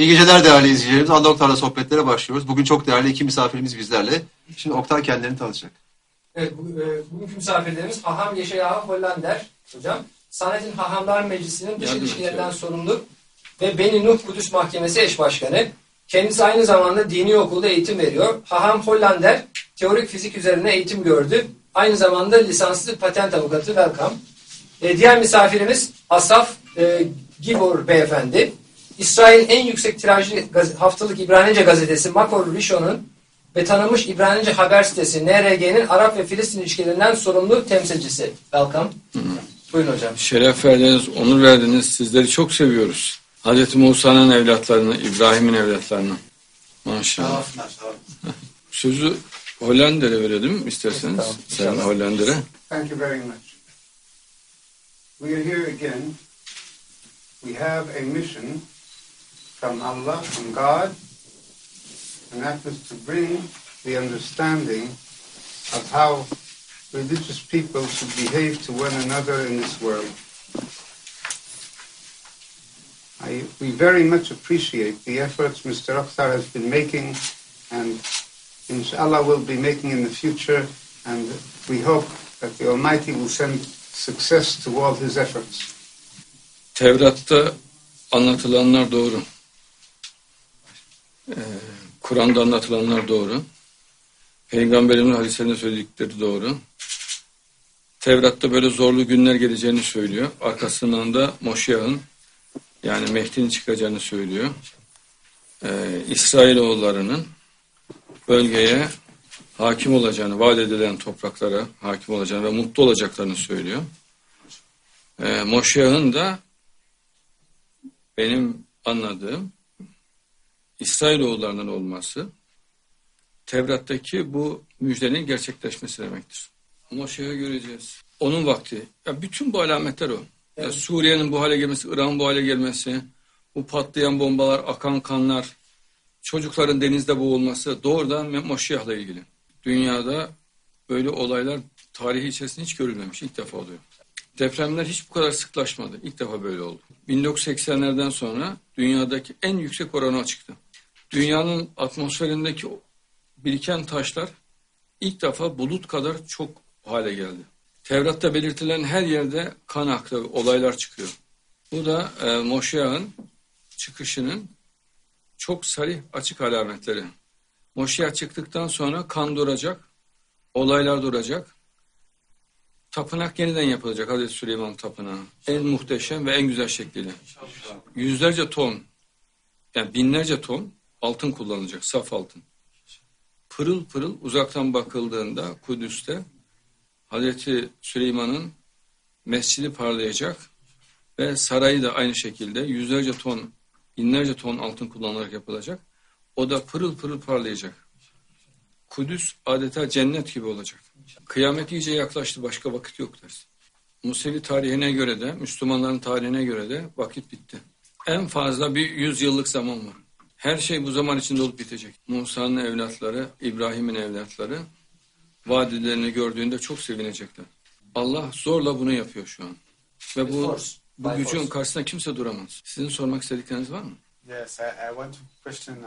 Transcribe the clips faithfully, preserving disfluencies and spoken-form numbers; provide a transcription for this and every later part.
İyi geceler değerli izleyicilerimiz. Anda Oktay'la sohbetlere başlıyoruz. Bugün çok değerli iki misafirimiz bizlerle. Şimdi Oktay kendilerini tanıtacak. Evet, bu, e, bugünkü misafirlerimiz Haham Yeşaya Hollander hocam. Sanatin Hahamlar Meclisi'nin dış ilişkilerinden sorumlu ve Beni Nuh Kudüs Mahkemesi eş başkanı. Kendisi aynı zamanda dini okulda eğitim veriyor. Haham Hollander teorik fizik üzerine eğitim gördü. Aynı zamanda lisanslı patent avukatı. Welcome. E, diğer misafirimiz Asaf e, Gibor beyefendi. İsrail'in en yüksek tirajlı gaz- haftalık İbranice gazetesi Makor Rishon'un ve tanınmış İbranice haber sitesi N R G'nin Arap ve Filistin ilişkilerinden sorumlu temsilcisi. Welcome. Hı. Buyurun hocam. Şeref verdiniz, onur verdiniz. Sizleri çok seviyoruz. Hazreti Musa'nın evlatlarını, İbrahim'in evlatlarını. Maşallah. Sözü Hollander'e verelim isterseniz. Tamam. Sayın Hollander'e. Thank you very much. We are here again. We have a mission from Allah, from God, and that was to bring the understanding of how religious people should behave to one another in this world. I, we very much appreciate the efforts Mister Akhtar has been making and inshallah will be making in the future, and we hope that the Almighty will send success to all his efforts. Tevrat'ta anlatılanlar doğru. Ee, Kur'an'da anlatılanlar doğru. Peygamberimizin hadislerinde söyledikleri doğru. Tevrat'ta böyle zorlu günler geleceğini söylüyor. Arkasından da Moşiyah'ın yani Mehdi'nin çıkacağını söylüyor. Ee, İsrailoğullarının bölgeye hakim olacağını, vaat edilen topraklara hakim olacağını ve mutlu olacaklarını söylüyor. Ee, Moşiyah'ın da benim anladığım İsrailoğullarının olması Tevrat'taki bu müjdenin gerçekleşmesi demektir. Moşiyah'ı göreceğiz. Onun vakti. Ya bütün bu alametler o. Ya Suriye'nin bu hale gelmesi, İran'ın bu hale gelmesi, bu patlayan bombalar, akan kanlar, çocukların denizde boğulması doğrudan Moşiyah'la ilgili. Dünyada böyle olaylar tarihi içerisinde hiç görülmemiş. İlk defa oluyor. Depremler hiç bu kadar sıklaşmadı. İlk defa böyle oldu. bin dokuz yüz seksenlerden sonra dünyadaki en yüksek orana çıktı. Dünyanın atmosferindeki biriken taşlar ilk defa bulut kadar çok hale geldi. Tevrat'ta belirtilen her yerde kan aktı, olaylar çıkıyor. Bu da e, Moşiyah'ın çıkışının çok sarih açık alametleri. Moşiyah çıktıktan sonra kan duracak, olaylar duracak. Tapınak yeniden yapılacak, Hazreti Süleyman Tapınağı. En muhteşem ve en güzel şekliyle. Yüzlerce ton, yani binlerce ton altın kullanılacak, saf altın. Pırıl pırıl uzaktan bakıldığında Kudüs'te Hazreti Süleyman'ın mescidi parlayacak ve sarayı da aynı şekilde yüzlerce ton, binlerce ton altın kullanılarak yapılacak. O da pırıl pırıl parlayacak. Kudüs adeta cennet gibi olacak. Kıyamet iyice yaklaştı, başka vakit yok deriz. Musevi tarihine göre de, Müslümanların tarihine göre de vakit bitti. En fazla bir yüz yıllık zaman var. Her şey bu zaman içinde olup bitecek. Musa'nın evlatları, İbrahim'in evlatları vadelerini gördüğünde çok sevinecekler. Allah zorla bunu yapıyor şu an. Ve bu, bu gücün karşısında kimse duramaz. Sizin sormak istedikleriniz var mı? Yes, I, I want to question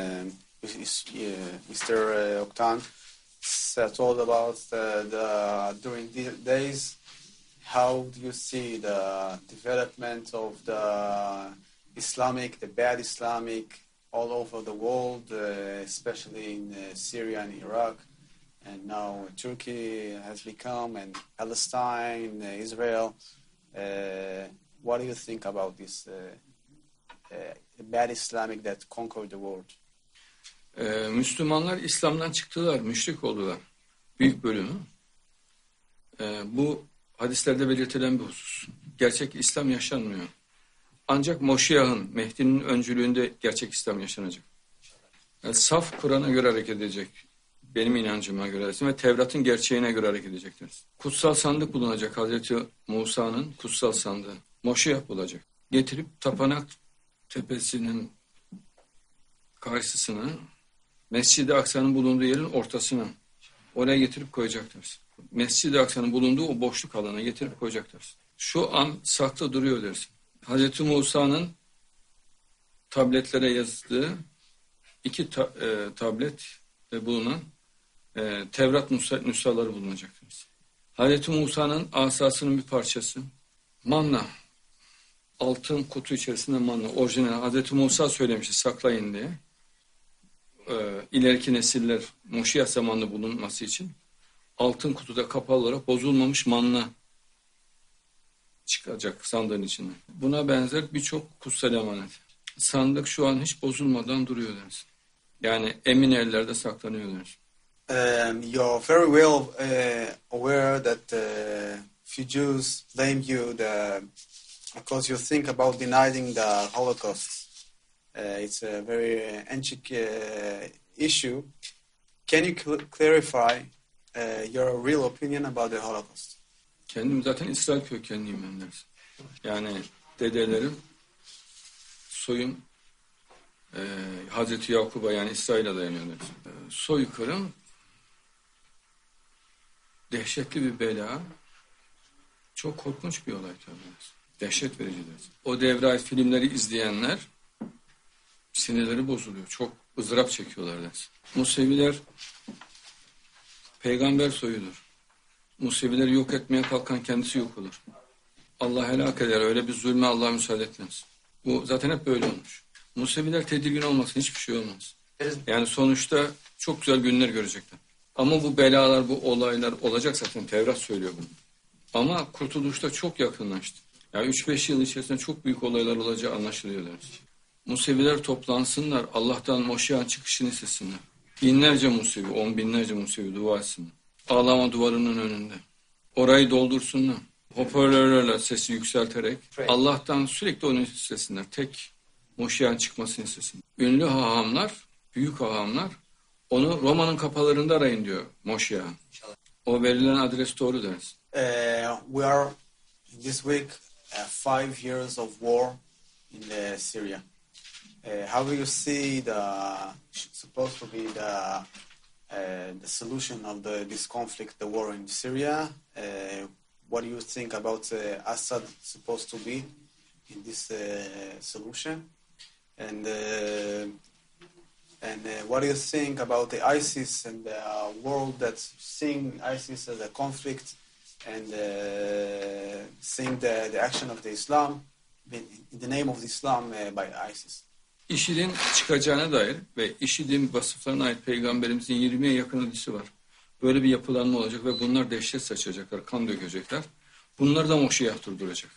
uh, Mister Oktan told about the, the during the days. How do you see the development of the Islamic, the bad Islamic, all over the world, uh, especially in uh, Syria and Iraq, and now Turkey has become, and Palestine, uh, Israel. Uh, what do you think about this uh, uh, bad Islamic that conquered the world? Ee, Müslümanlar İslam'dan çıktılar, müşrik oldular. Büyük bölümü. Ee, bu hadislerde belirtilen bir husus. Gerçek İslam yaşanmıyor. Ancak Moşiyah'ın, Mehdi'nin öncülüğünde gerçek İslam yaşanacak. Yani saf Kur'an'a göre hareket edecek. Benim inancıma göre ve Tevrat'ın gerçeğine göre hareket edecektiniz. Kutsal sandık bulunacak. Hazreti Musa'nın kutsal sandığı. Moşiyah bulacak. Getirip tapınak tepesinin karşısına, Mescid-i Aksa'nın bulunduğu yerin ortasına oraya getirip koyacaktır. Mescid-i Aksa'nın bulunduğu o boşluk alana getirip koyacaktır. Şu an saklı duruyor dersin. Hazreti Musa'nın tabletlere yazdığı iki ta, e, tablet e, bulunan e, Tevrat nüsha, nüshaları bulunacak. Hazreti Musa'nın asasının bir parçası. Manna. Altın kutu içerisinde manna. Orijinal. Hazreti Musa söylemişti saklayın diye. Ee, ileriki nesiller Moşiyah zamanında bulunması için altın kutuda kapalı olarak bozulmamış manna çıkacak sandığın içinde. Buna benzer birçok kutsal emanet. Sandık şu an hiç bozulmadan duruyor dersin. Yani emin ellerde saklanıyor dersin. Um, you're very well uh, aware that uh, few Jews blame you the, because you think about denying the Holocaust. Uh, it's a very ancient uh, issue. Can you cl- clarify uh, your real opinion about the Holocaust? Kendim zaten İsrail kökenliyim ben dersin. Yani dedelerim, soyum e, Hazreti Yakub'a yani İsrail'e dayanıyor dersin. E, soykırım dehşetli bir bela, çok korkunç bir olay tabii. Dehşet verici dersin. O devre ait filmleri izleyenler sinirleri bozuluyor. Çok ızdırap çekiyorlar dersin. Museviler peygamber soyudur. Musevileri yok etmeye kalkan kendisi yok olur. Allah helak eder. Öyle bir zulme Allah müsaade etmez. Bu zaten hep böyle olmuş. Museviler tedirgin olmasın, hiçbir şey olmaz. Yani sonuçta çok güzel günler görecekler. Ama bu belalar, bu olaylar olacak zaten. Tevrat söylüyor bunu. Ama kurtuluşta çok yakınlaştı. Yani üç beş yıl içerisinde çok büyük olaylar olacağı anlaşılıyor dersin. Museviler toplansınlar, Allah'tan Moşiyah'ın çıkışını istesinler. Binlerce Musevi, on binlerce Musevi dua etsinler. Ağlama duvarının önünde. Orayı doldursunlar. Hoparlörlerle sesi yükselterek Allah'tan sürekli onu istesinler. Tek Moşiyah'ın çıkmasını istesinler. Ünlü hahamlar, büyük hahamlar onu Roma'nın kapılarında arayın diyor Moşiyah'ın. O verilen adres doğru dersin. Uh, we are this week uh, five years of war in uh, Syria. Uh, how do you see the supposed to be the uh, the solution of the this conflict, the war in Syria? Uh, what do you think about uh, Assad supposed to be in this uh, solution? And uh, and uh, what do you think about the ISIS and the world that's seeing ISIS as a conflict and uh, seeing the, the action of the Islam in the name of the Islam uh, by ISIS? IŞİD'in çıkacağına dair ve IŞİD'in vasıflarına ait Peygamberimizin yirmiye yakın hadisi var. Böyle bir yapılanma olacak ve bunlar dehşet saçacaklar, kan dökecekler. Bunları da Moşiyah durduracak.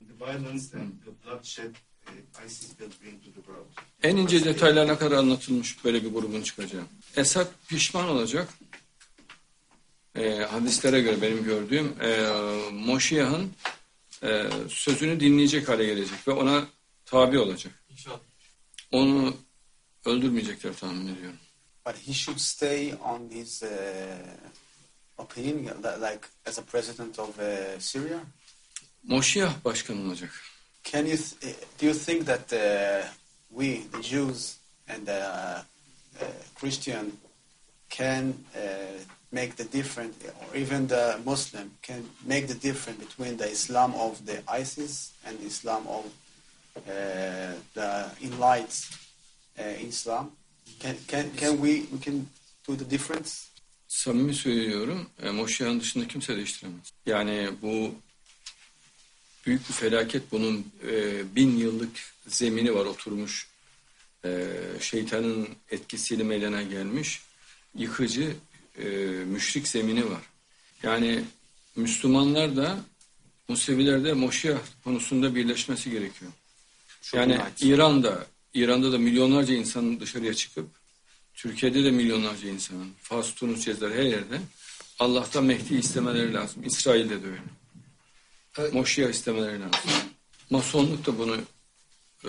En ince detaylarına kadar anlatılmış böyle bir grubun çıkacağı. Esad pişman olacak. E, hadislere göre benim gördüğüm e, Moşiyah'ın e, sözünü dinleyecek hale gelecek ve ona tabi olacak. İnşallah. Onu öldürmeyecekler tahmin ediyorum. But he should stay on his uh, opinion, like as a president of uh, Syria. Moşiyah başkan olacak. Can you th- do you think that uh, we, the Jews and the uh, Christian, can uh, make the difference, or even the Muslim can make the difference between the Islam of the ISIS and the Islam of uh, the enlightened uh, Islam? Can can can we we can do the difference? Samimi söylüyorum, e, Moşiyah'ın dışında kimse değiştiremez. Yani bu büyük bir felaket, bunun e, bin yıllık zemini var, oturmuş, e, şeytanın etkisiyle meydana gelmiş, yıkıcı, e, müşrik zemini var. Yani Müslümanlar da Museviler de Moşiyah konusunda birleşmesi gerekiyor. Çok yani nice. İran'da, İran'da da milyonlarca insanın dışarıya çıkıp, Türkiye'de de milyonlarca insanın, Fas, Tunus, Cezayir her yerde Allah'tan Mehdi istemeleri lazım. İsrail'de de öyle. Evet. Moşiyah istemeleri lazım. Masonluk da bunu e,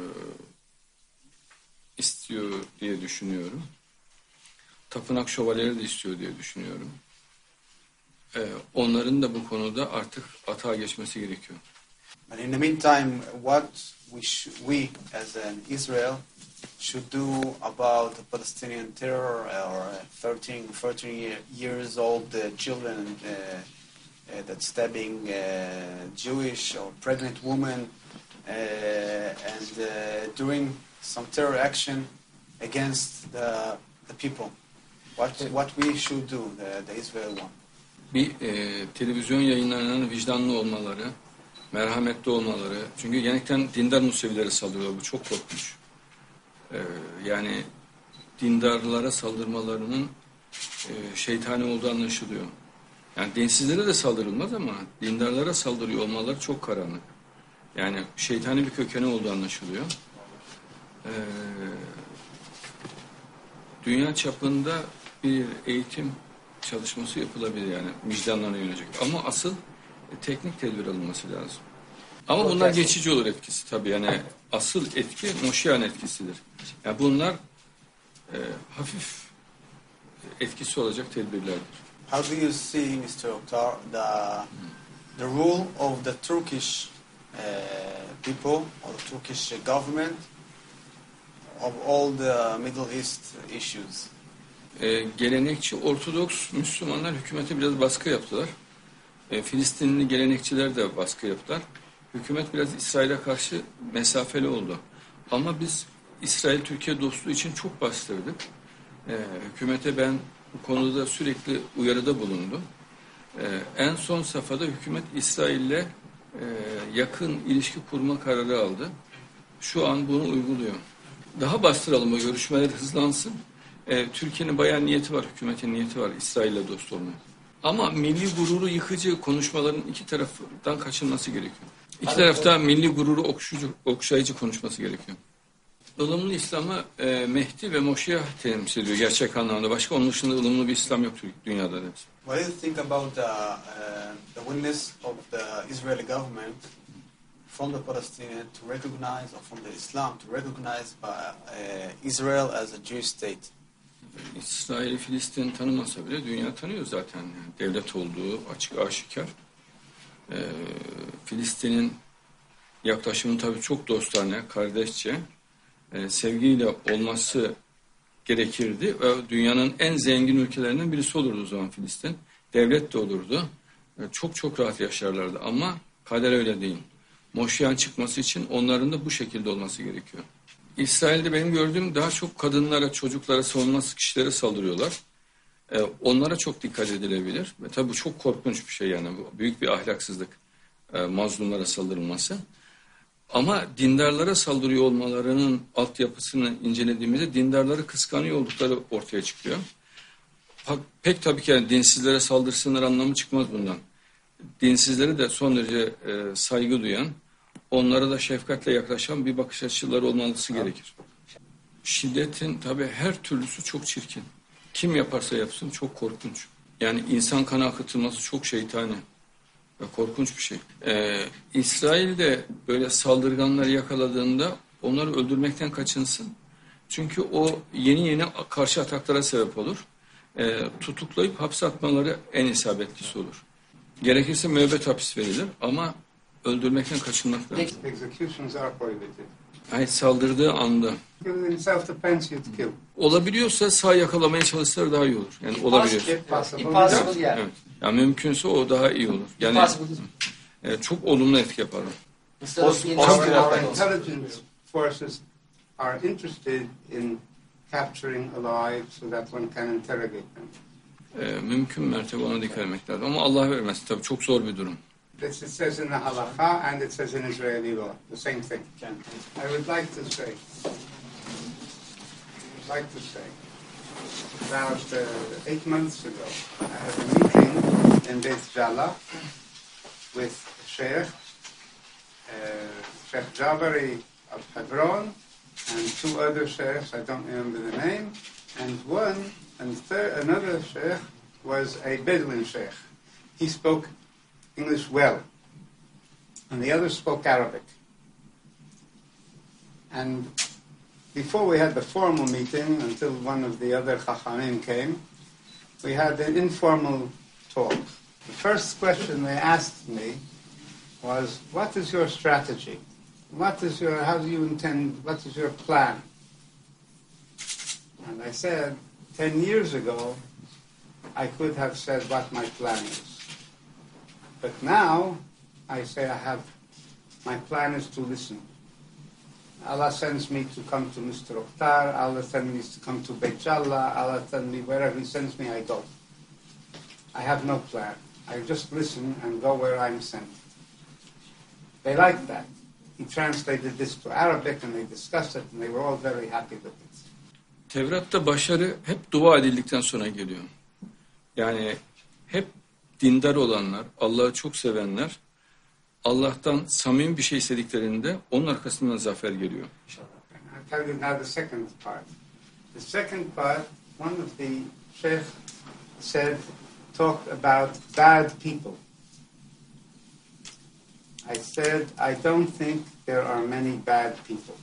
istiyor diye düşünüyorum. Tapınak şövalyeleri de istiyor diye düşünüyorum. E, onların da bu konuda artık atağa geçmesi gerekiyor. But in the meantime, what we sh- we as an Israel should do about the Palestinian terror, or thirteen, fourteen years old uh, children uh, uh, that stabbing uh, Jewish or pregnant women, uh, and uh, during some terror action against the the people. What what we should do, the, the Israel one. Bir e, televizyon yayınlarının vicdanlı olmaları, merhametli olmaları. Çünkü genellikle dindar Musevilere saldırıyorlar. Bu çok korkunç. E, yani dindarlara saldırmalarının e, şeytani olduğu anlaşılıyor. Yani dinsizlere de saldırılmaz ama dindarlara saldırıyor olmaları çok karanlık. Yani şeytani bir kökeni olduğu anlaşılıyor. Ee, dünya çapında bir eğitim çalışması yapılabilir yani vicdanlarına yönelik. Ama asıl e, teknik tedbir alınması lazım. Ama bunlar geçici olur etkisi tabii. Yani asıl etki Moşiyan etkisidir. Yani bunlar e, hafif etkisi olacak tedbirlerdir. How do you see, mister Oktar, the the rule of the Turkish uh, people or the Turkish government of all the Middle East issues? Ee, gelenekçi Ortodoks Müslümanlar hükümete biraz baskı yaptılar. Ee, Filistinli gelenekçiler de baskı yaptılar. Hükümet biraz İsrail'e karşı mesafeli oldu. Ama biz İsrail-Türkiye dostluğu için çok bastırdık. Ee, hükümete ben bu konuda sürekli uyarıda bulundum. Ee, en son safhada hükümet İsrail'le e, yakın ilişki kurma kararı aldı. Şu an bunu uyguluyor. Daha bastıralım, o görüşmeler hızlansın. Ee, Türkiye'nin bayağı niyeti var, hükümetin niyeti var İsrail'le dost olmaya. Ama milli gururu yıkıcı konuşmaların iki taraftan kaçınması gerekiyor. İki tarafta milli gururu okşayıcı, okşayıcı konuşması gerekiyor. Ilımlı İslam'ı e, Mehdi ve Moşiyah temsil ediyor gerçek anlamda. Başka onun dışında ılımlı bir İslam yoktur dünyada. Evet. What do you think about the, uh, the willingness of the Israeli government from the Palestinians to recognize, or from the Islam to recognize by, uh, Israel as a Jewish state? İsrail'i Filistin tanımasa bile dünya tanıyor zaten. Yani devlet olduğu açık aşikar. Ee, Filistin'in yaklaşımı tabii çok dostane, kardeşçe, e, sevgiyle olması gerekirdi. Ve dünyanın en zengin ülkelerinden birisi olurdu o zaman Filistin. Devlet de olurdu. E, çok çok rahat yaşarlardı ama kader öyle değil. Moşiyan çıkması için onların da bu şekilde olması gerekiyor. İsrail'de benim gördüğüm daha çok kadınlara, çocuklara, savunmasız kişilere saldırıyorlar. Ee, onlara çok dikkat edilebilir. Ve tabii bu çok korkunç bir şey yani. Bu büyük bir ahlaksızlık. E, mazlumlara saldırılması. Ama dindarlara saldırıyor olmalarının altyapısını incelediğimizde dindarları kıskanıyor oldukları ortaya çıkıyor. Pek tabii ki yani dinsizlere saldırsınlar anlamı çıkmaz bundan. Dinsizlere de son derece e, saygı duyan, onlara da şefkatle yaklaşan bir bakış açıları olması gerekir. Şiddetin tabii her türlüsü çok çirkin. Kim yaparsa yapsın çok korkunç. Yani insan kanı akıtılması çok şeytani ve korkunç bir şey. Ee, İsrail'de böyle saldırganları yakaladığında onları öldürmekten kaçınsın. Çünkü o yeni yeni karşı ataklara sebep olur. Ee, tutuklayıp hapse atmaları en isabetlisi olur. Gerekirse müebbet hapis verilir ama öldürmekten kaçınmak lazım. Executions are prohibited. Hayır, saldırdığı anda. In self-defense you'd kill. Olabiliyorsa sağ yakalamaya çalışsalar daha iyi olur. Yani olabiliyor. Impossible yani. Evet. Yani mümkünse o daha iyi olur. Yani e, çok olumlu etki yapar. Our intelligence forces are interested in capturing alive so that one can interrogate them. E, mümkün mertebe ona dikkat etmek lazım. Ama Allah vermesin tabii çok zor bir durum. This it says in the halakha and it says in Israeli law, the same thing. I would like to say, would like to say, about uh, eight months ago, I had a meeting in Beit Jala with Sheikh, uh, Sheikh Jabari of Hebron, and two other sheikhs, I don't remember the name, and one, and third, another sheikh was a Bedouin sheikh. He spoke English well, and the others spoke Arabic. And before we had the formal meeting, until one of the other Chachamim came, we had an informal talk. The first question they asked me was, what is your strategy? What is your, how do you intend, what is your plan? And I said, ten years ago, I could have said what my plan is. But now, I say I have, my plan is to listen. Allah sends me to come to Mister Oktar, Allah sends me to come to Beit Jalla, Allah sends me wherever He sends me, I go. I have no plan. I just listen and go where I'm sent. They liked that. He translated this to Arabic and they discussed it and they were all very happy with it. Tevrat'ta başarı hep dua edildikten sonra geliyor. Yani hep dindar olanlar, Allah'ı çok sevenler, Allah'tan samimi bir şey istediklerinde onun arkasından zafer geliyor. I'll tell you now the second part. The second part, one of the sheikh said, talked about bad people. I said, I don't think there are many bad people.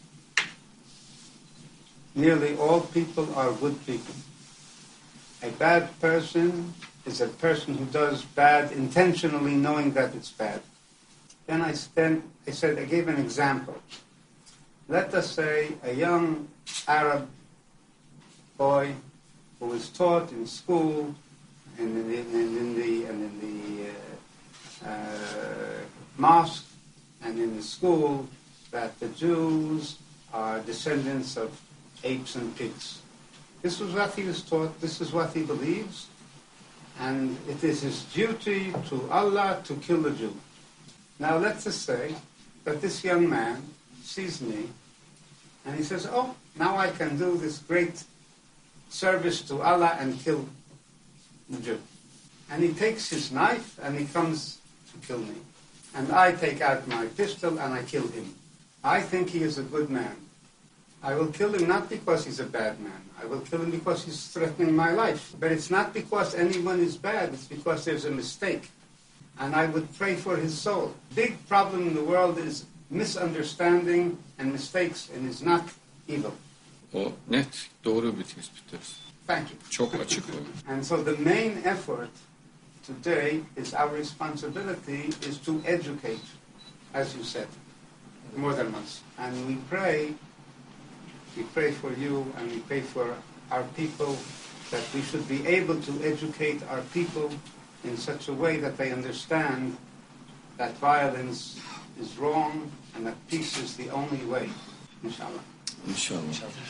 Nearly all people are good people. A bad person is a person who does bad intentionally knowing that it's bad. Then I, stand, I said, I gave an example. Let us say a young Arab boy who was taught in school and in the, and in the, and in the uh, uh, mosque and in the school that the Jews are descendants of apes and pigs. This was what he was taught, this is what he believes, and it is his duty to Allah to kill the Jew. Now let's just say that this young man sees me and he says, oh, now I can do this great service to Allah and kill the Jew. And he takes his knife and he comes to kill me. And I take out my pistol and I kill him. I think he is a good man. I will kill him not because he's a bad man. I will kill him because he's threatening my life. But it's not because anyone is bad. It's because there's a mistake. And I would pray for his soul. Big problem in the world is misunderstanding and mistakes, and is not evil. O net, doğru bir tespittir. Thank you. Çok açık o. And so the main effort today is our responsibility is to educate, as you said, more than once. And we pray, we pray for you and we pray for our people that we should be able to educate our people in such a way that they understand that violence is wrong and that peace is the only way, inshallah. İnşallah.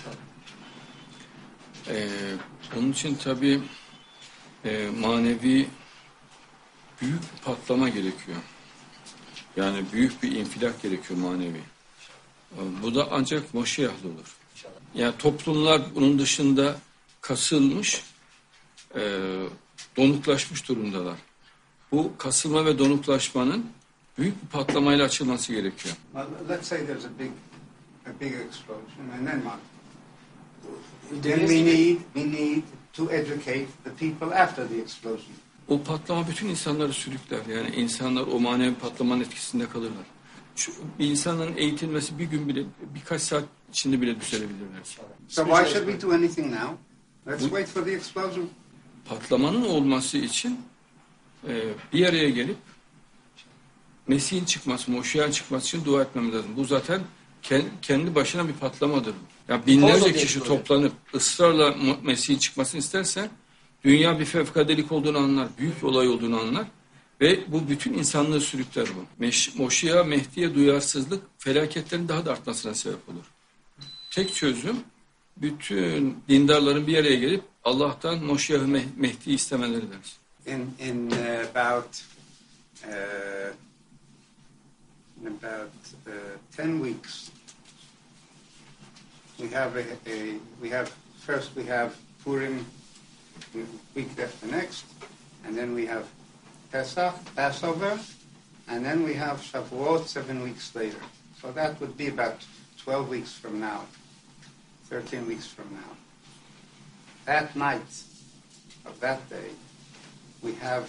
Ee, onun için tabii e, manevi büyük bir patlama gerekiyor. Yani büyük bir infilak gerekiyor manevi. Bu da ancak Moşiyah'la olur. Yani toplumlar bunun dışında kasılmış, e, donuklaşmış durumdalar. Bu kasılma ve donuklaşmanın büyük bir patlamayla açılması gerekiyor. Well, let's say there's a big, a big explosion, and then what? Then we need, we need to educate the people after the explosion. O patlama bütün insanları sürükler. Yani insanlar o manevi patlamanın etkisinde kalırlar. Şu, bir insanın eğitilmesi bir gün bile, birkaç saat içinde bile düzelebilirler. So why should we do anything now? Let's wait for the explosion. Patlamanın olması için e, bir araya gelip Mesih'in çıkması, Moşiyah'ın çıkması için dua etmemiz lazım. Bu zaten kendi başına bir patlamadır. Ya binlerce kişi toplanıp ısrarla Mesih'in çıkmasını isterse dünya bir fevkadelik olduğunu anlar, büyük bir olay olduğunu anlar ve bu bütün insanlığı sürükler bu. Moşiyah, Mehdi'ye duyarsızlık felaketlerin daha da artmasına sebep olur. Tek çözüm bütün dindarların bir araya gelip Allah'tan Moşiyah'ı Mehdi'yi istemeleridir. In in uh, about uh, in about uh, ten weeks we have a, a we have first we have Purim the week after next, and then we have Pesach, Passover, and then we have Shavuot seven weeks later. So that would be about twelve weeks from now, thirteen weeks from now. That night of that day, we have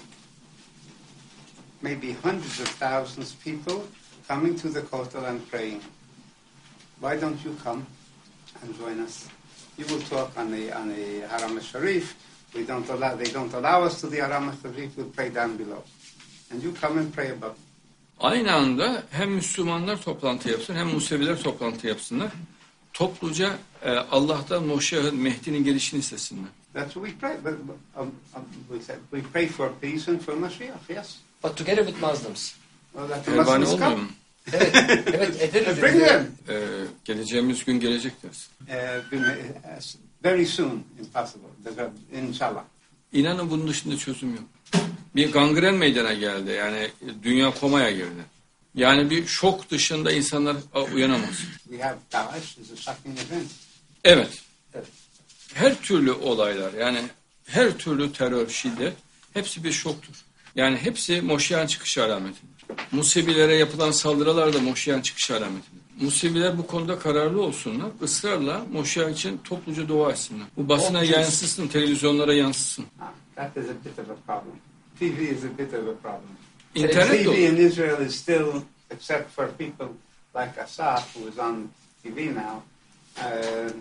maybe hundreds of thousands of people coming to the Kotel and praying. Why don't you come and join us? You will talk on the on the Haram al-Sharif. We don't allow, they don't allow us to the Haram al-Sharif. We'll pray down below. And you come and pray above. Aynı anda hem Müslümanlar toplantı yapsın hem Museviler toplantı yapsınlar. Topluca e, Allah'tan Moşiyah'ın, Mehdi'nin gelişini istesinler. That's what we pray. But, um, um, we said we pray for peace and for Mashiach. Yes. But together with Muslims. Well, that the Pervane Muslims olmuyor come. mu? Evet, evet ederiz. Bring them. Ee, geleceğimiz gün gelecek dersin. Uh, very soon, impossible. Inshallah. İnanın bunun dışında çözüm yok. Bir gangren meydana geldi. Yani dünya komaya girdi. Yani bir şok dışında insanlar uyanamaz. We have Daesh is a shocking event. Evet. Evet. Her türlü olaylar yani her türlü terör, şiddet hepsi bir şoktur. Yani hepsi Moşihan çıkış alametidir. Musebilere yapılan saldırılar da Moşihan çıkış alametidir. Musebiler bu konuda kararlı olsunlar. Israrla Moşihan için topluca dua etsinler. Bu basına yansısın, televizyonlara yansısın. Ah, that is a bit of a problem. T V is a bit of a problem. İnternet de T V olur. in Israel is still, except for people like Asaf, who is on T V now, uh,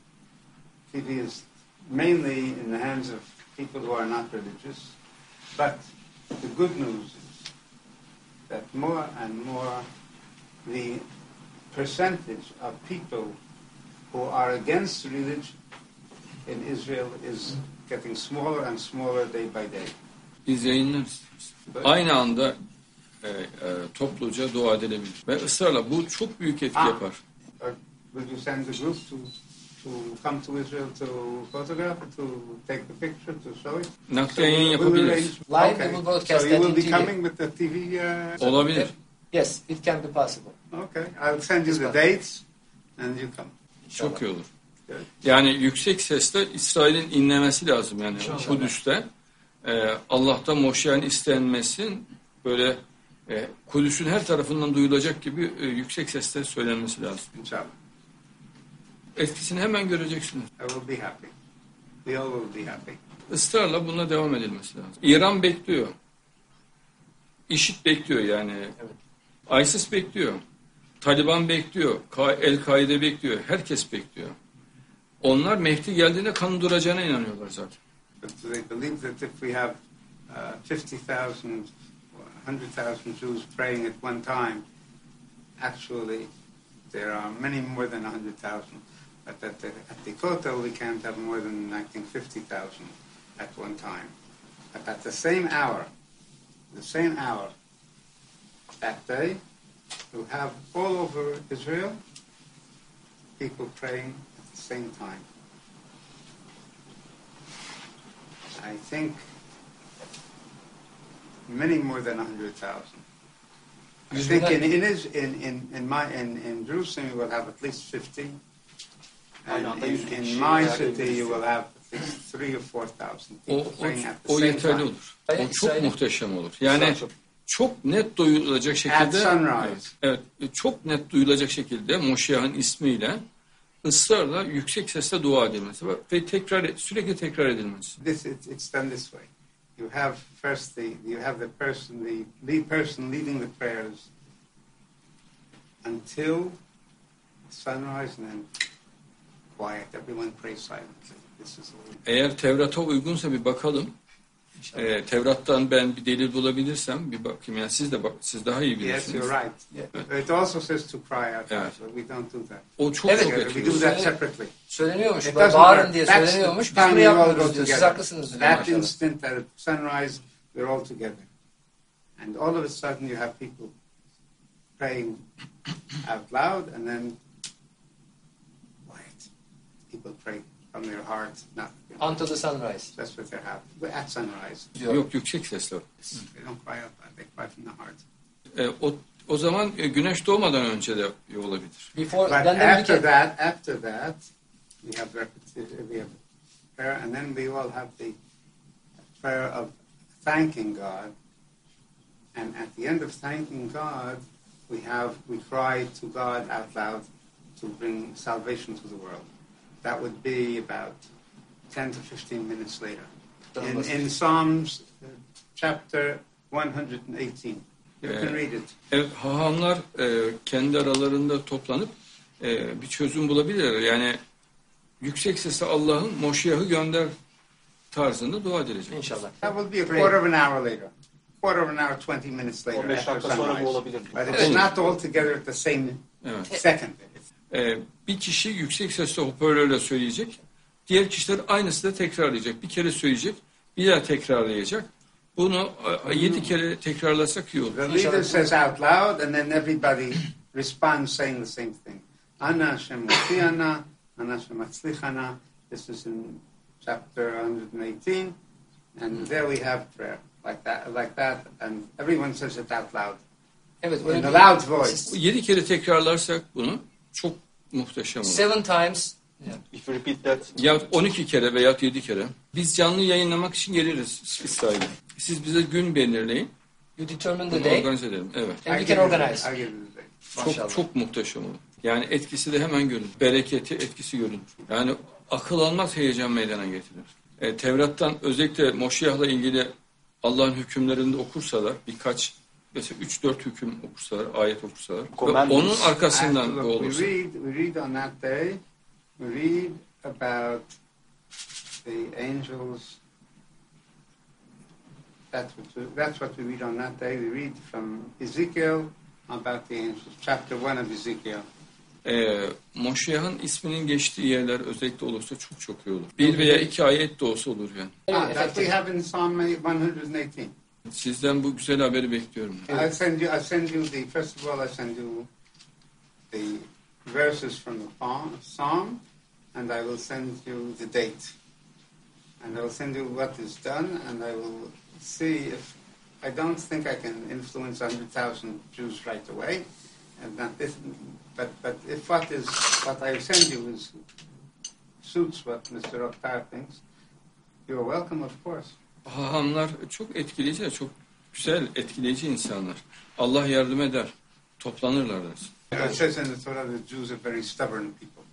T V is mainly in the hands of people who are not religious. But the good news is that more and more the percentage of people who are against religion in Israel is getting smaller and smaller day by day. Biz yayınlarız. Aynı anda e, e, topluca dua edilebilir. Ve ısrarla bu çok büyük etki Ah. yapar. Or will you send the group to to come to Israel to photograph it, to take the picture, to show it? Nakliye yayın we'll arrange- yapabiliriz. Live Okay. we will broadcast So you that will in be T V. coming with the T V. Uh, Olabilir. Yes, it can be possible. okay, I'll send you the It's dates, and you come. Çok iyi olur. Evet. Yani yüksek sesle İsrail'in inlemesi lazım yani Kudüs'te. E, Allah'tan Moşihan istenmesin böyle e, Kudüs'ün her tarafından duyulacak gibi e, yüksek sesle söylenmesi lazım. Inshallah, Etkisini hemen göreceksiniz. I will be happy. We all will be happy. Israrla buna devam edilmesi lazım. İran bekliyor. İŞİD bekliyor yani. ISIS bekliyor. Taliban bekliyor. El-Kaide bekliyor. Herkes bekliyor. Onlar Mehdi geldiğinde kanı duracağına inanıyorlar zaten. But they believe that if we have uh, fifty thousand, one hundred thousand Jews praying at one time, actually there are many more than one hundred thousand. But at the, at the Kotel we can't have more than, I think, fifty thousand at one time. But at the same hour, the same hour, that day, you have all over Israel people praying at the same time. I think many more than one hundred thousand. I think in in, Is- in in in my in, in Jerusalem you will have at least fifty, and in, in my city you will have at least three or four thousand O, people o, praying at the o same yeterli time. olur. O çok İsrail- muhteşem olur. Yani çok net duyulacak şekilde At sunrise. evet, çok net duyulacak şekilde Moşiah'ın ismiyle ısrarla yüksek sesle dua edilmesi ve tekrar sürekli tekrar edilmesi. This it, it's done this way. You have first the you have the person the lead person leading the prayers until sunrise, and then quiet. Everyone prays silently. This is the way. Eğer Tevrat'a uygunsa bir bakalım. Ee, Tevrat'tan ben bir delil bulabilirsem bir bakayım. Yani siz de bak, siz daha iyi Yes, bilirsiniz. you're right. It also says to cry out, Evet. but we don't do that. O çok Evet, çok We do etkili. that separately. Söyleniyormuş. It doesn't Bağırın work. diye That's söyleniyormuş. the Biz bunu time we all yapmıyoruz go diyor. Siz together. haklısınız diyor. That maşallah. instant at sunrise, we're all together. And all of a sudden you have people praying out loud, and then quiet. People pray from their heart. Not, you know, Until the sunrise. that's what they're having. At sunrise, Diyor. Yok yüksek sesle. they don't cry out loud. They cry from the heart. Ee, o, o zaman e, güneş doğmadan önce de olabilir. Before, But benden bir after kez. that, after that, we have repetition, we have prayer, and then we all have the prayer of thanking God. And at the end of thanking God, we have we cry to God out loud to bring salvation to the world. That would be about ten to fifteen minutes later. In, in Psalms uh, chapter one hundred eighteen. You can read it. Evet, hahamlar e, kendi aralarında toplanıp e, bir çözüm bulabilirler. Yani yüksek sesle Allah'ın Moşiah'ı gönder tarzında dua edilecek. İnşallah. That will be a quarter of an hour later. Quarter of an hour, twenty minutes later. on beş after dakika sonra bu sunrise. olabilir. But it's not all together at the same Evet. second. E, bir kişi yüksek sesle hoparlörle söyleyecek. Diğer kişiler aynısı da tekrarlayacak. Bir kere söyleyecek, bir daha tekrarlayacak. Bunu e, yedi kere tekrarlasak iyi olur. The leader says out loud, and then everybody responds saying the same thing. Ana Hashem Motziana, Ana Hashem Matzlichana. This is in chapter one hundred eighteen, and there we have prayer like that, like that, and everyone says it out loud Evet, in böyle a bir- loud voice. Yedi kere tekrarlarsak bunu çok muhteşem olur. Seven times. If you repeat that, Ya on iki kere veya yedi kere. Biz canlı yayınlamak için geliriz İsrail'e. Siz bize gün belirleyin. You determine the Bunu day, organize edelim. Evet. and we I can give you the- organize. I give you the day. Çok Maşallah. çok muhteşem olur. Yani etkisi de hemen görünür. Bereketi, etkisi görünür. Yani akıl almaz heyecan meydana getirir. E, Tevrat'tan özellikle Moşiyah'la ilgili Allah'ın hükümlerinde okursalar, birkaç mesela üç dört hüküm okursalar, ayet okursalar ve Commandments. onun arkasından And bu look, we olursa. read, we read on that day, we read about the angels. That's what, we- that's what we read on that day. We read from Ezekiel about the angels, chapter one of Ezekiel. E, Moşiyah'ın isminin geçtiği yerler özellikle olursa çok çok iyi olur. Bir veya iki ayet de olsa olur yani. Ah, that we have in Psalm one hundred eighteen. Sizden bu güzel haberi bekliyorum. I send you. I send you the first of all. I send you the verses from the psalm, psalm, and I will send you the date, and I will send you what is done, and I will see if I don't think I can influence a hundred thousand Jews right away, and not this, but but if what is what I send you is suits what Mister Oktar thinks, you are welcome, of course. Hahamlar çok etkileyici, çok güzel, etkileyici insanlar. Allah yardım eder, toplanırlar dersin. It says in the Torah that Jews are very stubborn people.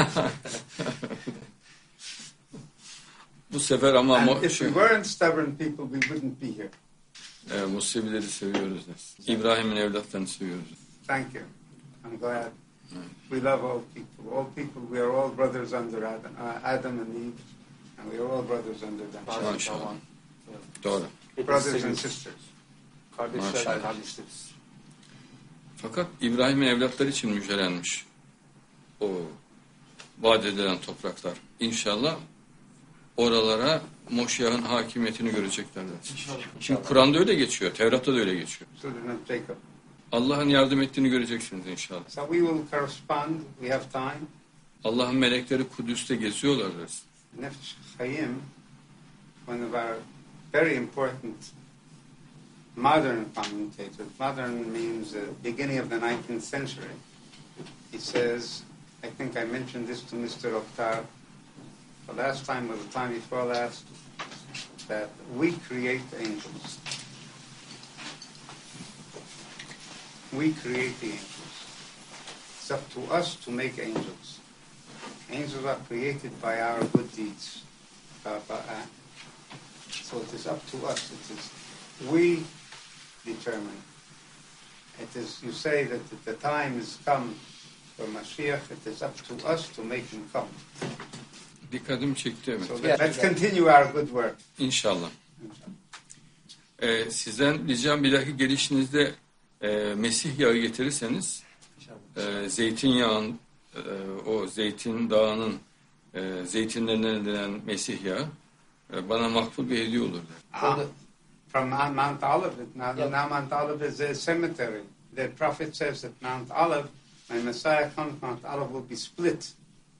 Bu sefer ama And mo- if şey, we weren't stubborn people, we wouldn't be here. e, Musevileri seviyoruz dersin. İbrahim'in evlatlarını seviyoruz. Thank you. I'm glad. We love all people. All people, we are all brothers under Adam, uh, Adam and Eve, and we are all brothers under them. Maşallah. Doğru. Brothers and sisters. kardeşler, Maşallah. kardeşleriz. Fakat İbrahim'in evlatları için müjdelenmiş o vaat edilen topraklar. İnşallah oralara Moşiyah'ın hakimiyetini görecekler dersin. Şimdi Kur'an'da öyle geçiyor, Tevrat'ta da öyle geçiyor. Children of Jacob. Allah'ın yardım ettiğini göreceksiniz inşallah. So we will correspond. We have time. Allah'ın melekleri Kudüs'te geziyorlar dersin. Nefesh Chaim, one of our very important modern commentators, modern means the beginning of the nineteenth century, he says, I think I mentioned this to Mister Oktar the last time or the time before last, that we create angels. We create the angels. It's up to us to make angels. Angels are created by our good deeds. Uh, but, uh, so it is up to us. It is we determine. It is you say that the time has come for Mashiach. It is up to us to make him come. Dikkatimi çekti evet. So let, Yeah. let's continue our good work. İnşallah. Ee, sizden ricam bir dahaki gelişinizde e, Mesih yağı getirirseniz e, zeytinyağın e, o zeytin dağının e, zeytinlerinden elde edilen Mesih yağı e, bana makbul bir hediye olur der. Ah, from Mount Mount Olive. Now, Yep. now Mount Olive is a cemetery. The prophet says that Mount Olive, when Messiah comes, Mount Olive will be split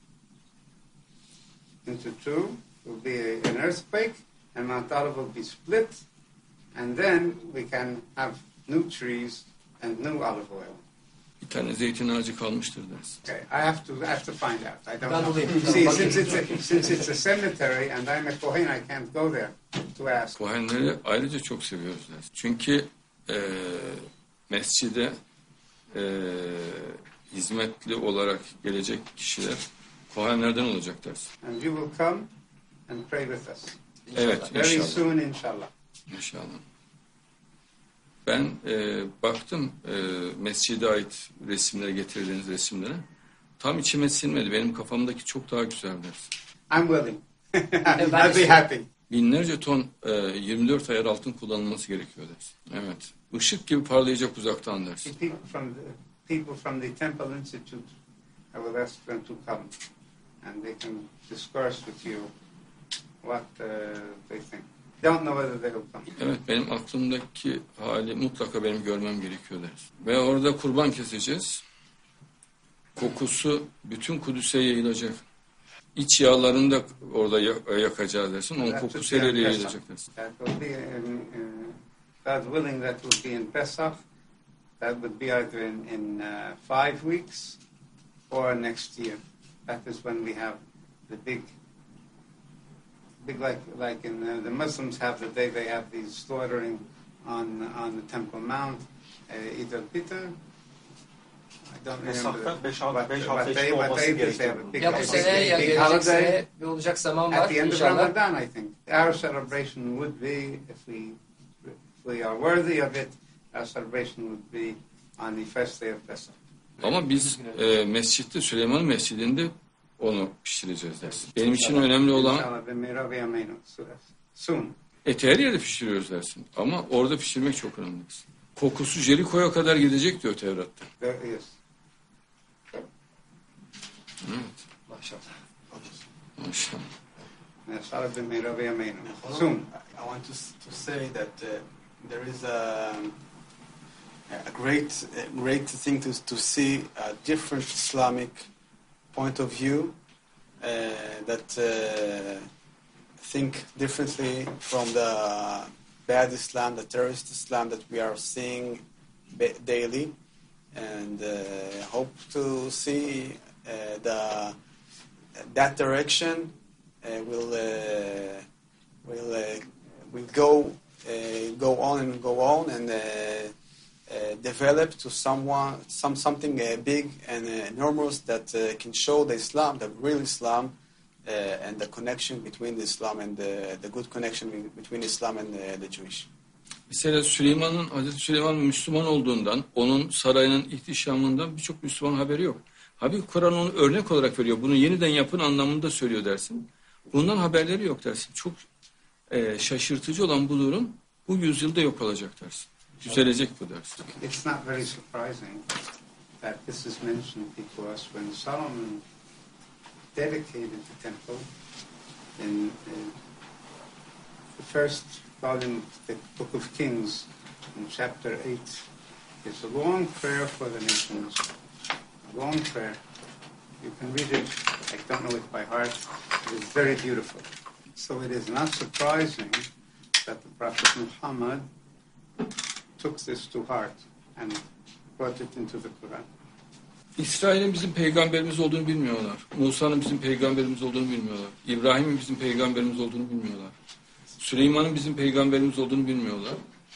into two. Will be a, an earthquake, and Mount Olive will be split, and then we can have new trees and new olive oil. Bir tane zeytin ağacı kalmıştır dersin. Okay, I have to I have to find out. I don't Ben know. bulayım. See, Tamam, since bakayım. it's a, since it's a cemetery and I'm a Kohen, I can't go there to ask. Kohenleri ayrıca çok seviyoruz dersin. Çünkü e, mescide e, hizmetli olarak gelecek kişiler Kohenlerden olacak dersin. And you will come and pray with us. Evet Very inşallah. soon, inshallah. İnşallah. Ben e, baktım e, mescide ait resimlere, getirdiğiniz resimlere. Tam içime sinmedi. Benim kafamdaki çok daha güzel dersin. I'm willing. ben I'll be de- happy. Binlerce ton e, yirmi dört ayar altın kullanılması gerekiyor dersin. Evet. Işık gibi parlayacak uzaktan dersin. People from the people from the Temple Institute, I will ask them to come, and they can discuss with you what uh, they think. Don't know whether they will come. Evet, benim aklımdaki hali mutlaka benim görmem gerekiyor deriz. Ve orada kurban keseceğiz. Kokusu bütün Kudüs'e yayılacak. İç yağlarını da orada yakacağız dersin. Onun kokusu her yere yayılacak dersin. That will be in, uh, God willing, that will be in Pesach. That would be either in, in uh, five weeks or next year. That is when we have the big, big like like in the, the Muslims have the day they have these slaughtering on on the Temple Mount, uh, Eid al-Fitr. I don't remember what, what day, what day it is. They have a big, Ya bu big, sene ya big gelecek holiday. sene bir olacak zaman var At the end of inşallah. Ramadan, I think. Our celebration would be, if we if we are worthy of it, our celebration would be on the first day of Pesach. Ama biz e, mescitte, Süleyman Mescidi'nde onu pişireceğiz dersin. Benim için önemli olan İnşallah, b'meira v'yameinu. Soon. eti her yerde pişiriyoruz dersin. Ama orada pişirmek çok önemli dersin. Kokusu Jeriko'ya kadar gidecek diyor Tevrat'ta. There is. Evet. Maşallah. Maşallah. İnşallah, b'meira v'yameinu. Also, Soon. I want to to say that uh, there is a, a great a great thing to to see a different Islamic point of view uh, that uh, think differently from the bad Islam, the terrorist Islam that we are seeing daily, and uh, hope to see uh, the that direction uh, will uh, will uh, will go uh, go on and go on and uh, uh, develop to someone some something uh, big and uh, enormous that uh, can show the Islam, the real Islam, uh, and the connection between the Islam and the, the good connection between Islam and the, the Jewish. Mesela Süleyman'ın, Hazreti Süleyman Müslüman olduğundan, onun sarayının ihtişamından birçok Müslüman haberi yok. Halbuki Kur'an onu örnek olarak veriyor. Bunu yeniden yapın anlamında söylüyor dersin. Bundan haberleri yok dersin. Çok e, şaşırtıcı olan bu durum bu yüzyılda yok olacak dersin. Düzelecek bu dersin. It's not very surprising that this is mentioned because when Solomon dedicated the temple in uh, the first volume of the Book of Kings, in chapter eight, it's a long prayer for the nations. A long prayer. You can read it. I don't know it by heart. It is very beautiful. So it is not surprising that the Prophet Muhammad took this to heart and brought it into the Quran. İsrail'in bizim peygamberimiz olduğunu bilmiyorlar. Musa'nın bizim peygamberimiz olduğunu bilmiyorlar. İbrahim'in bizim peygamberimiz olduğunu bilmiyorlar. Süleyman'ın bizim peygamberimiz olduğunu bilmiyorlar.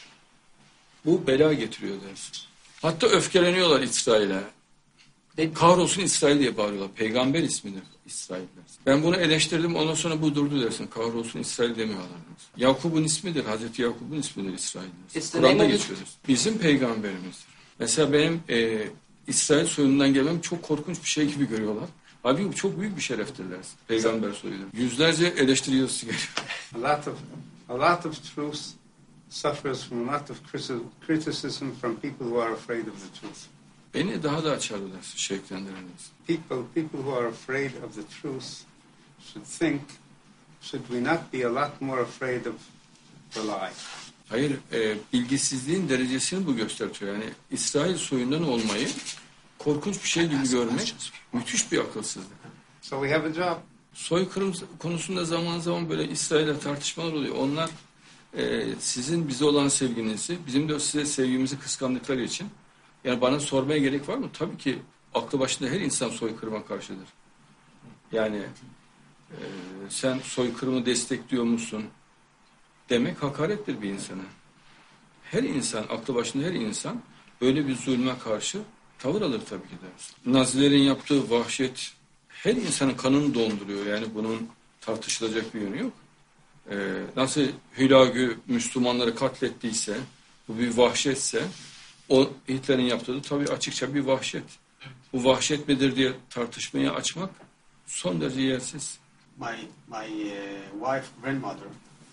Bu bela getiriyor dersin. Hatta öfkeleniyorlar İsrail'e. Kahrolsun İsrail diye bağırıyorlar. Peygamber ismidir İsrail dersin. Ben bunu eleştirdim, ondan sonra bu durdu dersin. Kahrolsun İsrail demiyorlar dersin. Yakup'un ismidir, Hazreti Yakup'un ismidir İsrail dersin. Kur'an'da geçiyoruz. Bizim peygamberimizdir. Mesela benim e, İsrail soyundan gelmem çok korkunç bir şey gibi görüyorlar. Halbuki bu çok büyük bir şereftir dersin. Peygamber soyudur. Yüzlerce eleştiri yazısı geliyor. A lot of a lot of truth suffers from a lot of criticism from people who are afraid of the truth. Beni daha da açardı dersin, şevklendirir dersin. People, people who are afraid of the truth should think, should we not be a lot more afraid of the lie? Hayır, e, bilgisizliğin derecesini bu gösteriyor. Yani İsrail soyundan olmayı korkunç bir şey gibi görmek müthiş bir akılsızlık. So we have a job. Soykırım konusunda zaman zaman böyle İsrail'le tartışmalar oluyor. Onlar e, sizin bize olan sevginizi, bizim de size sevgimizi kıskandıkları için, yani bana sormaya gerek var mı? Tabii ki aklı başında her insan soykırıma karşıdır. Yani e, sen soykırımı destekliyor musun demek hakarettir bir insana. Her insan, aklı başında her insan böyle bir zulme karşı tavır alır tabii ki dersin. Nazilerin yaptığı vahşet her insanın kanını donduruyor. Yani bunun tartışılacak bir yönü yok. Ee, nasıl Hülagü Müslümanları katlettiyse, bu bir vahşetse, o Hitler'in yaptığı da tabii açıkça bir vahşet. Bu vahşet midir diye tartışmayı açmak son derece yersiz. My my uh, wife grandmother,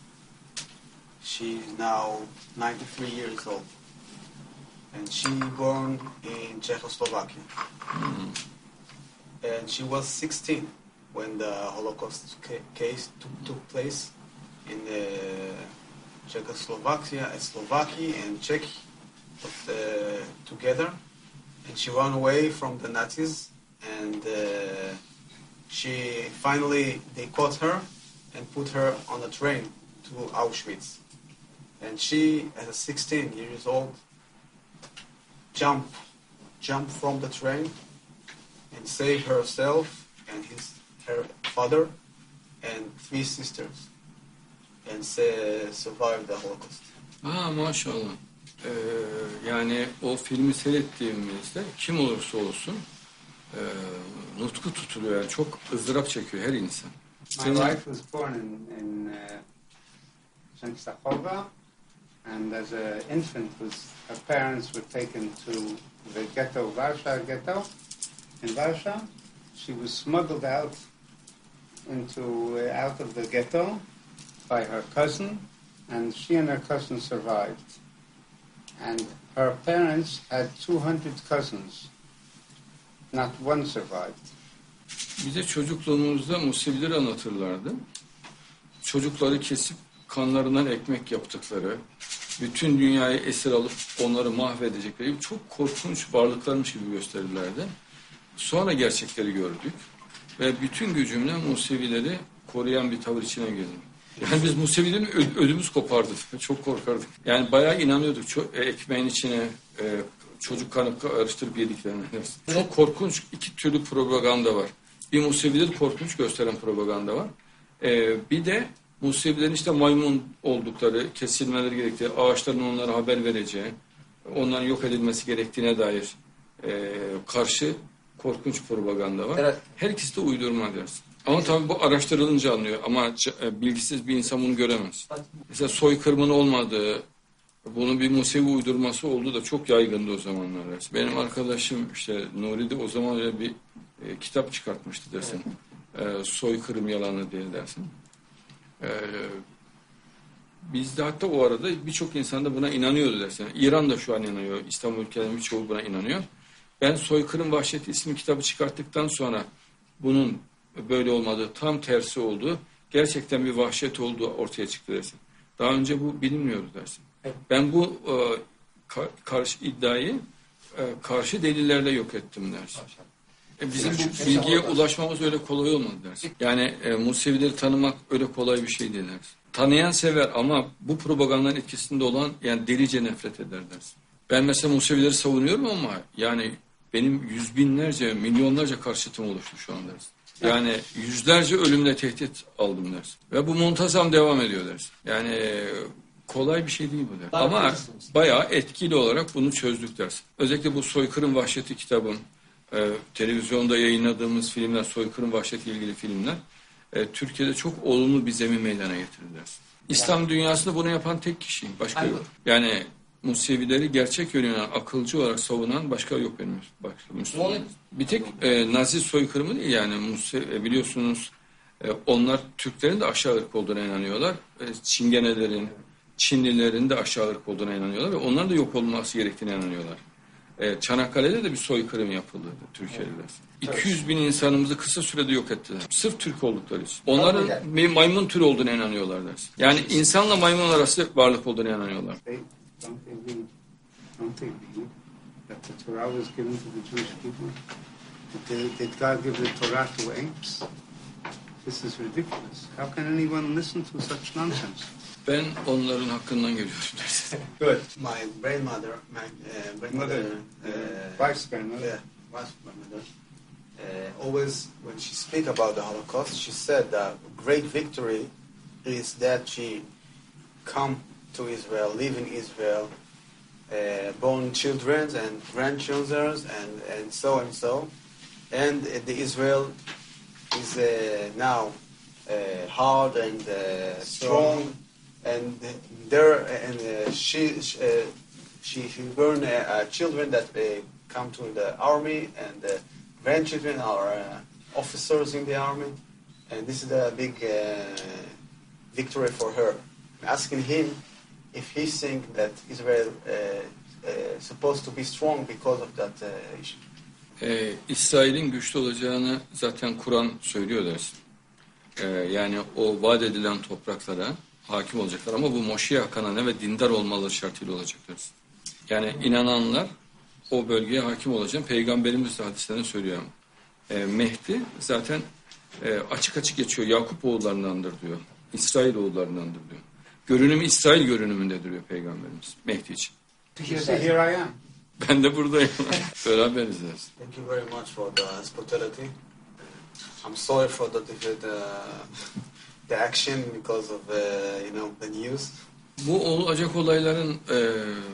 she's now ninety-three years old, and she born in Czechoslovakia. Hmm. And she was sixteen when the Holocaust ca- case took, took place in the Czechoslovakia, Slovakia, and Czech uh, together, and she ran away from the Nazis, and uh, she finally they caught her and put her on a train to Auschwitz, and she, as a sixteen years old, jumped jumped from the train and saved herself and his her father and three sisters, and uh, survived the Holocaust. Ha maşallah. Ee, yani o filmi seyrettiğimizde kim olursa olsun e, nutku tutuluyor. Yani çok ızdırap çekiyor her insan. My Senin- wife was born in, in uh, Częstochowa, and as an infant, was her parents were taken to the ghetto, Warsaw ghetto. In Warsaw, she was smuggled out into uh, out of the ghetto by her cousin, and she and her cousin survived. And her parents had two hundred cousins. Not one survived. Bize çocukluğumuzda Musevileri anlatırlardı. Çocukları kesip kanlarından ekmek yaptıkları, bütün dünyayı esir alıp onları mahvedecekleri gibi çok korkunç varlıklarmış gibi gösterirlerdi. Sonra gerçekleri gördük ve bütün gücümle Musevileri koruyan bir tavır içine girdim. Yani biz Musevilerin ö- ödümüz kopardı. Çok korkardık. Yani bayağı inanıyorduk. Çok, e, ekmeğin içine e, çocuk kanı karıştırıp yediklerine. Çok korkunç iki türlü propaganda var. Bir Musevileri korkunç gösteren propaganda var. E, bir de Musevilerin işte maymun oldukları, kesilmeleri gerektiği, ağaçların onlara haber vereceği, onların yok edilmesi gerektiğine dair e, karşı korkunç propaganda var. Evet. Her ikisi de uydurma dersin. Ama tabii bu araştırılınca anlıyor. Ama c- e, bilgisiz bir insan bunu göremez. Mesela soykırımın olmadığı, bunun bir Musevi uydurması olduğu da çok yaygındı o zamanlar. Benim arkadaşım işte Nuri de o zaman öyle bir e, kitap çıkartmıştı dersin. E, soykırım yalanı diye dersin. E, biz de hatta o arada birçok insan da buna inanıyordu dersin. İran da şu an inanıyor. İstanbul ülkelerinin birçoğu buna inanıyor. Ben Soykırım Vahşeti isimli kitabı çıkarttıktan sonra bunun böyle olmadığı, tam tersi olduğu, gerçekten bir vahşet olduğu ortaya çıktı dersin. Daha önce bu bilinmiyordu dersin. Evet. Ben bu e, ka- karşı iddiayı e, karşı delillerle yok ettim dersin. E, bizim bu bilgiye ulaşmamız öyle kolay olmadı dersin. Yani e, Musevileri tanımak öyle kolay bir şey değil dersin. Tanıyan sever ama bu propagandanın etkisinde olan yani delice nefret eder dersin. Ben mesela Musevileri savunuyorum ama yani benim yüz binlerce, milyonlarca karşıtım oluştu şu an dersin. Yani yüzlerce ölümle tehdit aldım dersin. Ve bu muntazam devam ediyor dersin. Yani e, kolay bir şey değil bu dersin. Ama bayağı etkili olarak bunu çözdük dersin. Özellikle bu Soykırım Vahşeti kitabım, e, televizyonda yayınladığımız filmler, soykırım vahşeti ilgili filmler e, Türkiye'de çok olumlu bir zemin meydana getirdi dersin. İslam dünyasında bunu yapan tek kişi, başka yok. Yani Musevileri gerçek yönüyle akılcı olarak savunan başka yok benim başka Müslüman. Bir tek e, Nazi soykırımı değil yani Muse, e, biliyorsunuz e, onlar Türklerin de aşağı ırk olduğuna inanıyorlar. E, Çingenelerin, Çinlilerin de aşağı ırk olduğuna inanıyorlar ve onların da yok olması gerektiğine inanıyorlar. E, Çanakkale'de de bir soykırım yapıldı Türkiye'de. iki yüz bin insanımızı kısa sürede yok ettiler. Sırf Türk oldukları için. Onların bir maymun türü olduğuna inanıyorlar dersin. Yani insanla maymun arası varlık olduğuna inanıyorlar. They, don't they believe, don't they believe that the Torah was given to the Jewish people? Did, they, did God give the Torah to apes? This is ridiculous. How can anyone listen to such nonsense? Ben onların hakkından geliyorum dersin. Good. My grandmother, my uh, grandmother, Mother, uh, Vice grandmother. yeah, was grandmother, uh, always when she speak about the Holocaust, she said that great victory is that she come to Israel, live in Israel, uh, born children and grandchildren, and and so and so, and uh, the Israel is uh, now uh, hard and uh, strong, and there and uh, she uh, she she born uh, uh, children that uh, come to the army, and uh, grandchildren are uh, officers in the army, and this is a big uh, victory for her. I'm asking him if he think that Israel uh, uh, supposed to be strong because of that uh, issue. Ee, İsrail'in güçlü olacağını zaten Kur'an söylüyor dersin. Ee, yani o vaat edilen topraklara hakim olacaklar ama bu Moşiyah kanane ve dindar olmaları şartıyla olacaklar. Yani inananlar o bölgeye hakim olacak. Peygamberimiz de hadislerinde söylüyor. E, Mehdi zaten e, açık açık geçiyor. Yakup oğullarındandır diyor. İsrail oğullarındandır diyor. Görünümü İsrail görünümünde diyor Peygamberimiz Mehdi için. You see, here I am. Ben de buradayım. Beraberiz deriz. Thank you very much for the hospitality. I'm sorry for the the, the action because of uh, you know the news. Bu olacak olayların e,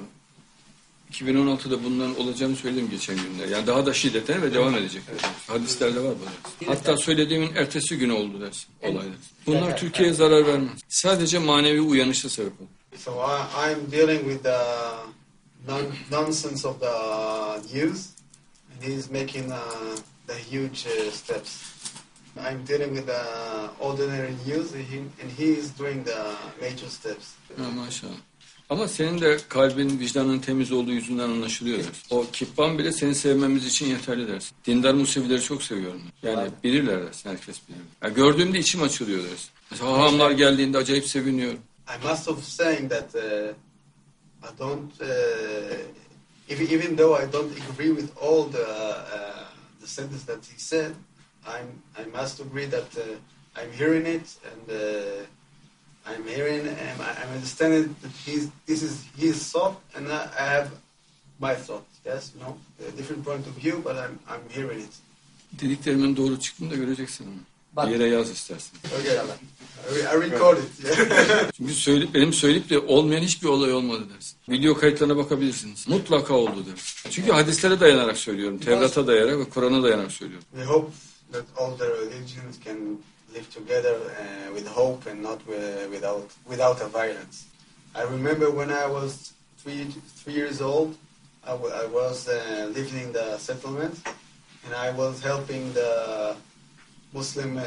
iki bin on altıda bunların olacağını söyledim geçen günler. Yani daha da şiddetli ve devam edecek. Hadislerde var bu. Hatta söylediğimin ertesi günü oldu dersin olaylar. Bunlar Türkiye'ye zarar vermez. Sadece manevi uyanışa sebep olur. So I, I'm dealing with the non nonsense of the news, and he's making uh, the huge uh, steps. I'm dealing with the ordinary news, and he, and he is doing the major steps. Ha, maşallah. Ama senin de kalbin, vicdanın temiz olduğu yüzünden anlaşılıyor dersin. O kippan bile seni sevmemiz için yeterli dersin. Dindar Musevileri çok seviyorum. Yani bilirler dersin, herkes bilir. Yani gördüğümde içim açılıyor dersin. Mesela hahamlar geldiğinde acayip seviniyorum. I must have saying that uh, I don't, uh, even, even though I don't agree with all the uh, the sentence that he said, I'm I must agree that uh, I'm hearing it and uh, I'm hearing and I'm understanding that he's this is his thought and I, I have my thought. Yes, you know, a different point of view, but I'm I'm hearing it. Dediklerimin doğru çıktığını da göreceksin ama. Bak. Bir yere yaz istersen. Okay, I, I record it. Yeah. Çünkü söyleyip, benim söyleyip de olmayan hiçbir olay olmadı dersin. Video kayıtlarına bakabilirsiniz. Mutlaka oldu dersin. Çünkü hadislere dayanarak söylüyorum. Tevrat'a dayanarak ve Kur'an'a dayanarak söylüyorum. We hope that all the religions can live together uh, with hope and not with, without without a violence. I remember when I was three three years old, I, w I was uh, living in the settlement, and I was helping the Muslim uh,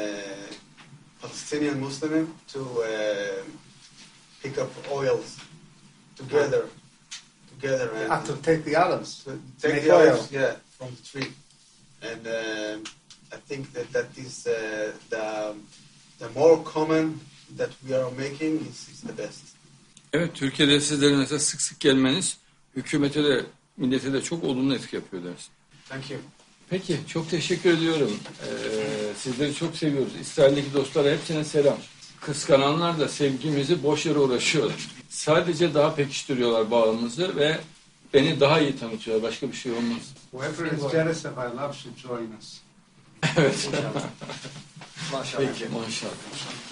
Palestinian Muslim to uh, pick up oils together, together You and have to take the olives. to take Make the oil. oils, yeah, from the tree. And um I think that that is uh, the the more common that we are making is, is the best. Evet, Türkiye'de sizlerin mesela sık sık gelmeniz hükümete de millete de çok olumlu etki yapıyor dersin. Thank you. Peki, çok teşekkür ediyorum. Ee, sizleri çok seviyoruz. İsrail'deki dostlara hepsine selam. Kıskananlar da sevgimizi boş yere uğraşıyorlar. Sadece daha pekiştiriyorlar bağımızı ve beni daha iyi tanıtıyorlar. Başka bir şey olmaz. Whoever is jealous of our love should join us. Evet. Maşallah. Peki, maşallah.